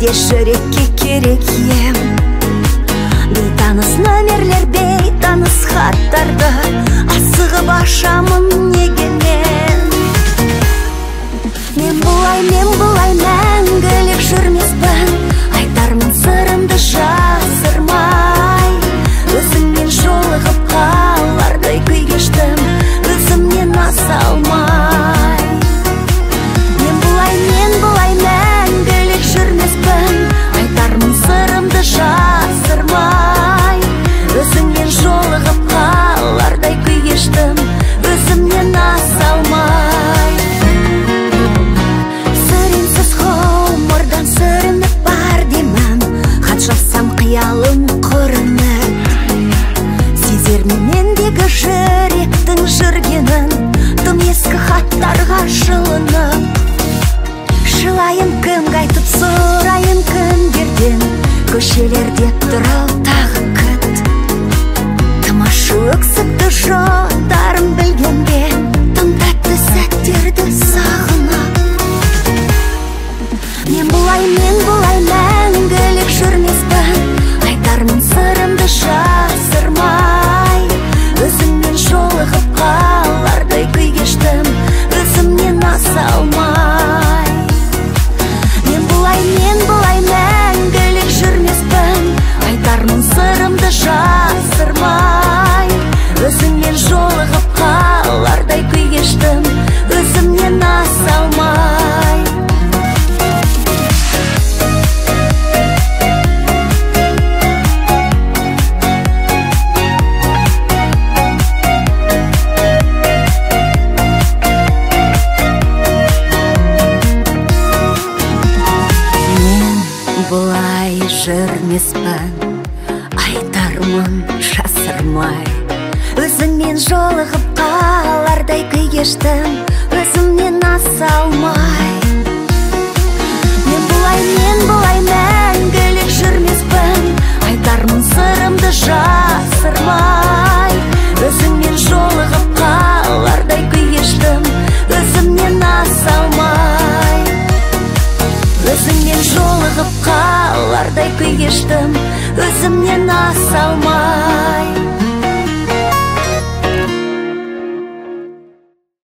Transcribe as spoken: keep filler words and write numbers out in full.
жүрекке керек ем. Бейтаныс нөмерлер, бейтаныс хаттарды асығып ашамын неге мен? Мен бұлай, мен бұлай мәңгілік жүрмеспін, айтармын сырымды жасырмай. Өзіңмен жолығып қалардай күй кештім, өзімнен аса алмай. Мен бұлай, мен бұлай мәңгілік жүрмеспін, айтармын сырымды жасырмай. Өзіңмен жолығып қалардай күй кештім, өзімнен аса алмай. Сырынсыз ғұмырдан сүрініп бар деймін, хат жазсам қиялым көрініп. Сезер мендегі жүректің жүргенін, тым ескі хаттарға жылынып. Жылайын кімге айтып, сұрайын кімдерден, көшелерде тұрып тағы күт. Тым ашу өксікті жолдарын білгенде, тым тәтті сәттерді сағынып. Мен бұлай, мен бұлай мәңгілік жүрмеспін, айтармын сырымды жасырмай. Өзіңмен жолығып қалардай күй кештім, өзімнен аса алмай. Мен бұлай, мен бұлай мәңгілік жүрмеспін, айтармын сырымды жасырмай. Өзіңмен жолығып қалардай күй кештім, өзімнен аса алмай. Бұлай жүрмеспін, айтармын жасырмай. Өзіңмен жолығып қалардай күй кештім, өзімнен аса алмай. Мен бұлай, мен бұлай мәңгілік жүрмеспін, айтармын сырымды жасырмай. Өзіңмен жолығып қалардай күй кештім, өзімнен аса алмай. Өзіңмен жолығып қалардай күй кештім, өзімнен аса алмай.